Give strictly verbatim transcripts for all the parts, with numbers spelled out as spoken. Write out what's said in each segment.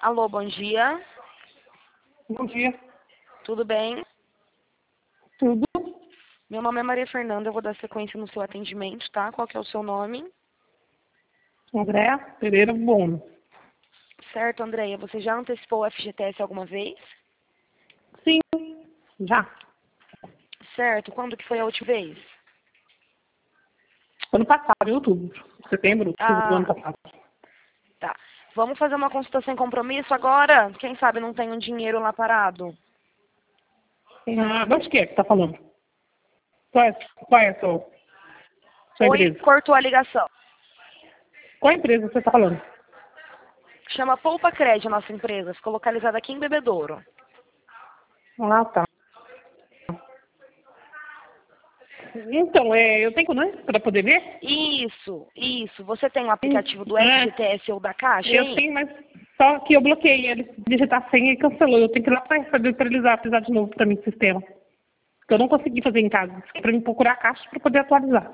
Alô, bom dia. Bom dia. Tudo bem? Tudo? Meu nome é Maria Fernanda, eu vou dar sequência no seu atendimento, tá? Qual que é o seu nome? Andréa Pereira Bono. Certo, Andréia. Você já antecipou o F G T S alguma vez? Sim, já. Certo. Quando que foi a última vez? Ano passado, em outubro. Setembro, outubro do ano Ah, passado. tá. Vamos fazer uma consulta sem compromisso agora? Quem sabe não tem um dinheiro lá parado? Ah, de onde que é que tá falando? Qual é, qual é a sua, sua Oi, empresa? cortou a ligação. Qual empresa você tá falando? Chama Poupa Crédito, a nossa empresa. Ficou localizada aqui em Bebedouro. Ah, tá. Então, é, eu tenho, né, para poder ver? Isso, isso. Você tem o aplicativo do É, F G T S ou da Caixa, eu hein? tenho, mas só que eu bloqueei ele. Digitar a senha e cancelou. Eu tenho que ir lá para fazer para eles precisar de novo para mim o sistema. Porque eu não consegui fazer em casa. Para mim procurar a caixa para poder atualizar.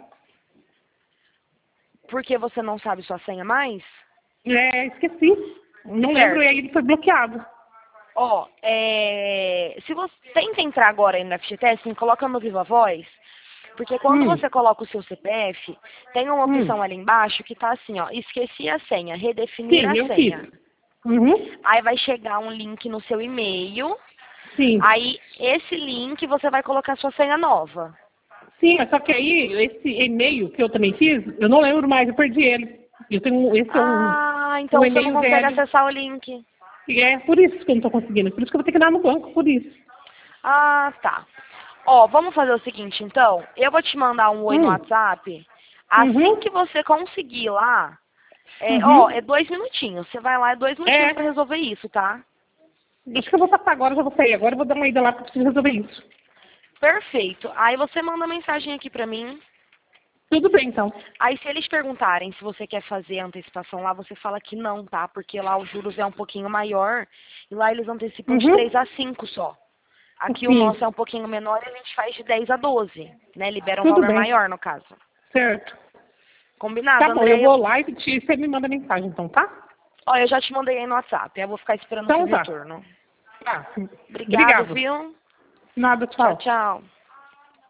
Porque você não sabe sua senha mais? É, esqueci. Não lembro, e Certo. aí ele foi bloqueado. Ó, é, se você tenta entrar agora aí no F G T S, coloca no Viva Voz, porque quando Hum, você coloca o seu C P F, tem uma hum. opção ali embaixo que tá assim, ó, esqueci a senha, redefinir Sim, a eu fiz. senha. Uhum. Aí vai chegar um link no seu e-mail, Sim. aí esse link você vai colocar sua senha nova. Sim, mas só que aí, esse e-mail que eu também fiz, eu não lembro mais, eu perdi ele. Eu tenho, um- esse é um, Ah, então um você não e-mail consegue velho. acessar o link. E é por isso que eu não estou conseguindo. Por isso que eu vou ter que ir lá no banco, por isso. Ah, tá. Ó, vamos fazer o seguinte, então. Eu vou te mandar um oi no Hum. WhatsApp. Assim Uhum. que você conseguir lá, é, ó, é Uhum. dois minutinhos. Você vai lá, é dois minutinhos pra É. resolver isso, tá? Acho que eu vou passar agora, já vou sair agora, eu vou dar uma ida lá porque eu preciso resolver isso. Perfeito. Aí você manda mensagem aqui pra mim. Tudo bem, então. Aí se eles perguntarem se você quer fazer a antecipação lá, você fala que não, tá? Porque lá os juros é um pouquinho maior e lá eles antecipam de três Uhum. a cinco só. Aqui o nosso Sim. é um pouquinho menor e a gente faz de dez a doze, né? Libera um Tudo valor bem. maior no caso. Certo. Combinado, Tá bom, eu Andréia? vou lá e te, você me manda mensagem, então, tá? Ó, eu já te mandei aí no WhatsApp. Eu vou ficar esperando o seu Então tá. retorno. Tá. Obrigado, Obrigado. viu? Nada, Tchau, tchau. tchau.